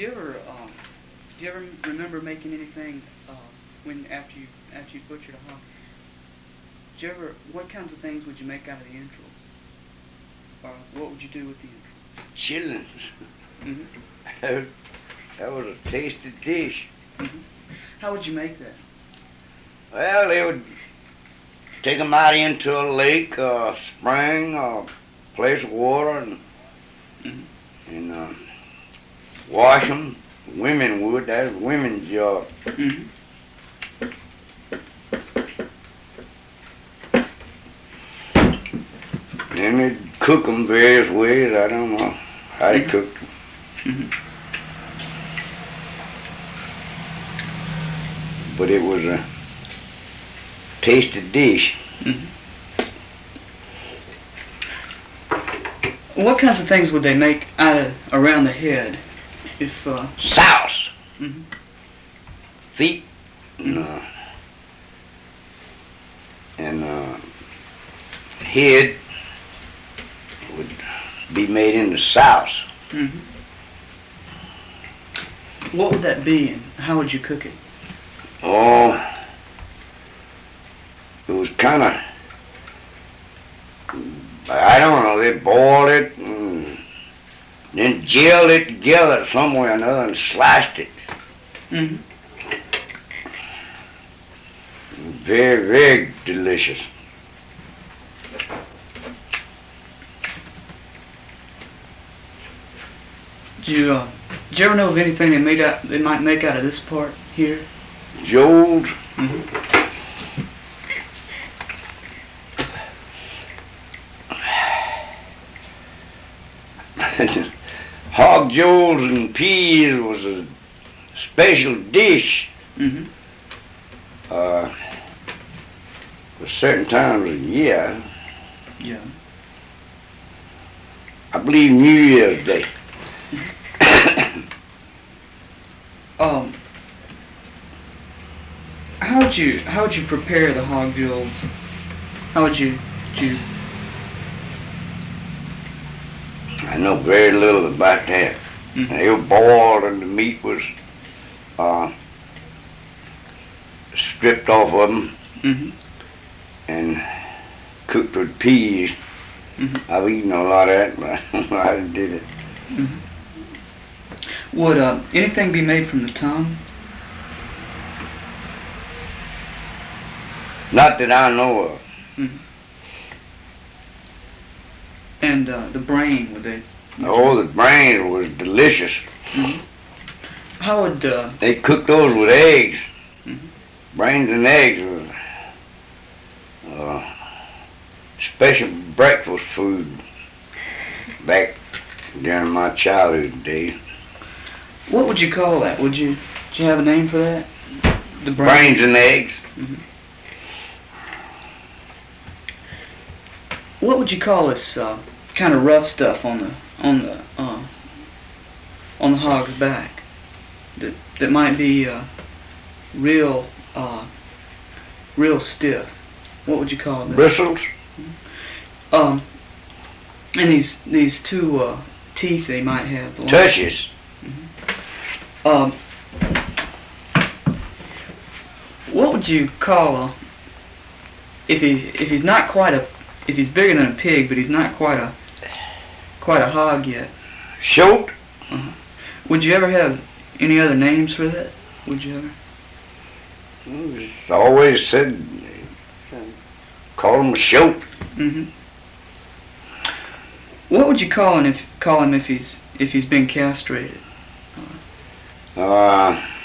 Do you ever remember making anything when after you butchered a hog? Did you ever what kinds of things would you make out of the entrails? Or what would you do with the entrails? Chillings. Mm-hmm. That was a tasty dish. Mm-hmm. How would you make that? Well, they would take them out into a lake, spring, place of water, and Mm-hmm. and wash them. Women would. That was women's job. Mm-hmm. Then they'd cook them various ways. I don't know how they cooked them. Mm-hmm. But it was a tasty dish. Mm-hmm. What kinds of things would they make around the head? If Sauce. Mm-hmm. Feet. Mm-hmm. And head would be made into sauce. Mm-hmm. What would that be, and how would you cook it? Oh, it was kind of, I don't know, they boiled it and then jailed it together some way or another and sliced it. Mm-hmm. Very, very delicious. Did you ever know of anything they might make out of this part here? Joel's. Mm-hmm. Hog joels and peas was a special dish. Mm-hmm. For certain times of the year. Yeah. I believe New Year's Day. How would you prepare the hog jewels? How would you I know very little about that. Mm-hmm. They were boiled and the meat was stripped off of them Mm-hmm. and cooked with peas. Mm-hmm. I've eaten a lot of that, but I don't know how they did it. Mm-hmm. Would anything be made from the tongue? Not that I know of. Mm-hmm. And the brain, would they? Oh, the brain was delicious. Mm-hmm. How would They cooked those with eggs. Mm-hmm. Brains and eggs was special breakfast food back during my childhood days. what would you call that? Do you have a name for that? The brain. Brains and eggs. Mm-hmm. What would you call this kind of rough stuff on the hog's back that might be real stiff? What would you call that? Bristles. And these two teeth they might have. The Tushes. What would you call if he's not quite if he's bigger than a pig but he's not quite a hog yet? Shoat. Uh-huh. Would you ever have any other names for that? Would you ever? It's always said, call him a shoat. Mm-hmm. What would you call him if he's been castrated?